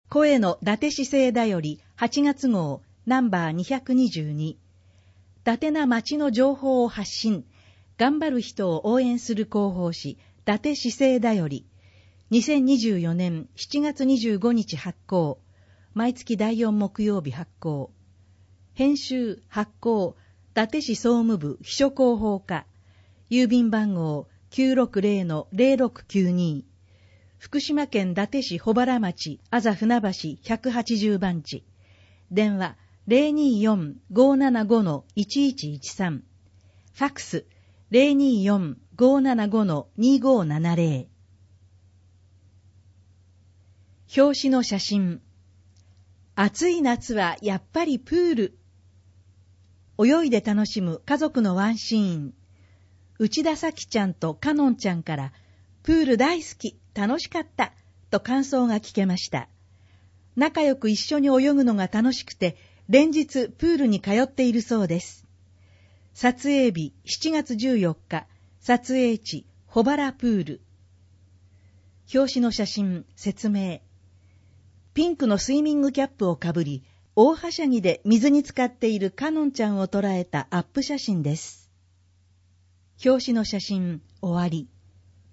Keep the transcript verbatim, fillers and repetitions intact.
声の伊達市政だよりはちがつ号ナンバーにひゃくにじゅうに。伊達な町の情報を発信、頑張る人を応援する広報誌、伊達市政だより、にせんにじゅうよねんしちがつにじゅうごにち発行、毎月だいよん木曜日発行。編集、発行、伊達市総務部秘書広報課、郵便番号 きゅうろくぜろのぜろろくきゅうに、福島県伊達市保原町あざ船橋ひゃくはちじゅうばんち、電話 ゼロにーよん ごーななご のいちいちいちさん、ファックス ゼロにーよん ごーななご のにごーななぜろ。表紙の写真。暑い夏はやっぱりプール。泳いで楽しむ家族のワンシーン。内田咲ちゃんとかのんちゃんから、プール大好き、楽しかった、と感想が聞けました。仲良く一緒に泳ぐのが楽しくて、連日プールに通っているそうです。撮影日しちがつじゅうよっか、撮影地、保原プール。表紙の写真、説明。ピンクのスイミングキャップをかぶり、大はしゃぎで水に浸かっているかのんちゃんを捉えたアップ写真です。表紙の写真、終わり。